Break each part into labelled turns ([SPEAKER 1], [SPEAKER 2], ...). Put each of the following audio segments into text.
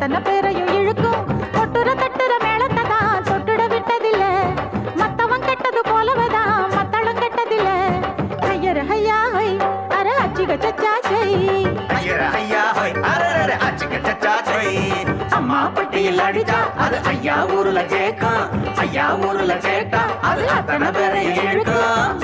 [SPEAKER 1] அத்தனை பேரையும் இழுக்கும் கொட்டுற தட்டுற மேளத்தை தான் தொட்டுட விட்டதில்ல மத்தவன் கெட்டது போலவதான் மத்தளம் கெட்டதில்ல ஐயர் ஐயா ஹை அர அச்சிக சச்சா சை
[SPEAKER 2] ஐயர் ஐயா ஹை அரர அச்சிக சச்சா சை அம்மா பட்டியில் அடிச்சா அது ஐயா ஊருல கேட்கும் ஐயா ஊருல கேட்டா அது அத்தனை பேரையும் இழுக்கும்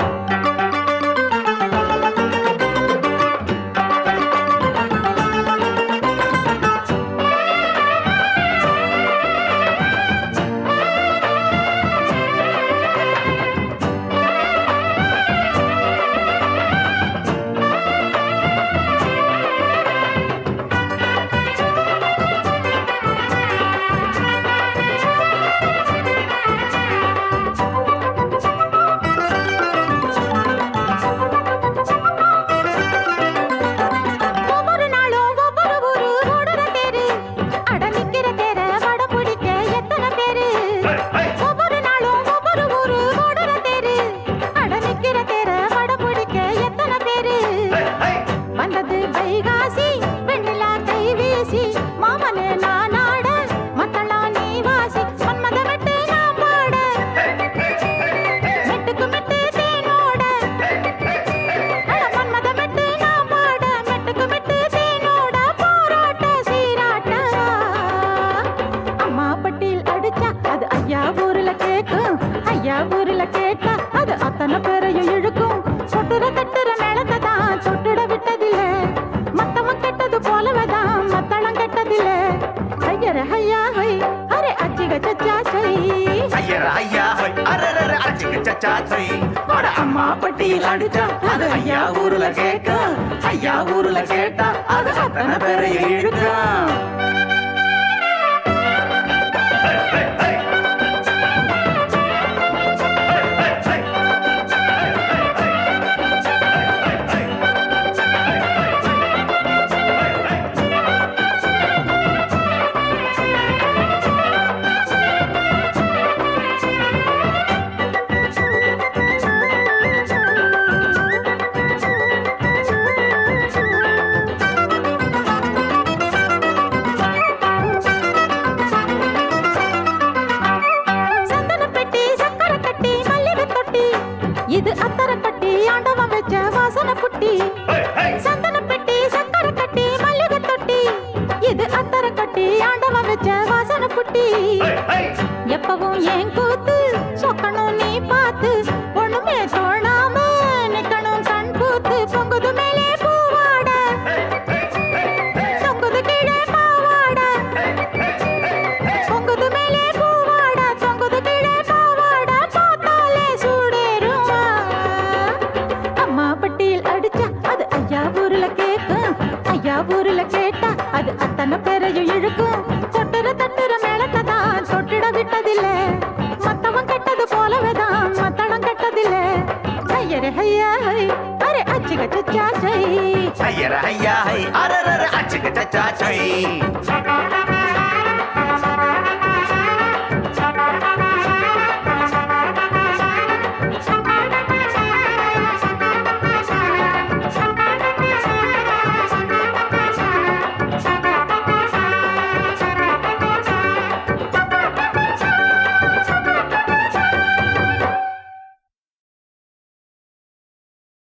[SPEAKER 2] ஐயா ஊருல கேட்டா அது அத்தனை பேரையும் இழுக்கும் சொட்டுற தட்டுற மேளத்தை தான் தொட்டுட விட்டதில்ல மத்தவன் கெட்டது போலவதான் மத்தளம் கெட்டதில்ல ஐயர் ஐயா ஹை அரே அச்சிக சச்சா சை ஐயர் ஐயா ஹை அரர அச்சிக சச்சா சை அட அம்மா பட்டியில் அடிச்சா அது ஐயா ஊருல கேட்கும் ஐயா ஊருல கேட்டா அது அத்தனை பேரையும் இழுக்கும்
[SPEAKER 1] இது அத்தரை கட்டி ஆண்டவன் வச்ச வாசனை புட்டி சந்தன பெட்டி சக்கரை கட்டி மல்லிகை தொட்டி இது அத்தரை கட்டி ஆண்டவன் வச்ச வாசனை புட்டி எப்பவும் ஏன் கூத்து சொக்கணும் நீ பார்த்து ஒண்ணுமே தோணாம நிக்கணும் கண் கூத்து பொங்குது மேலே பூவாட தொங்குது கீழே பாவாட பொங்குது மேலே பூவாட தொங்குது கீழே பாவாட பார்த்தாலே சூடேறும் அம்மா பட்டியில் அடிச்சா அது ஐயா ஊருல கேட்கும் ஐயா ஊருல கேட்டா அது அத்தனை பேரையும் இழுக்கும் தொட்டுற தட்டுற மேளத்தை தான் தொட்டிட விட்டதில்ல மத்தவன் கெட்டது போலவேதான் மத்தளம் கெட்டதில்ல ஐயர் ஐயா ஹை அரே அச்சிக சச்சா சை
[SPEAKER 2] ஐயர் ஐயா ஹை அரர அச்சிக சச்சா சை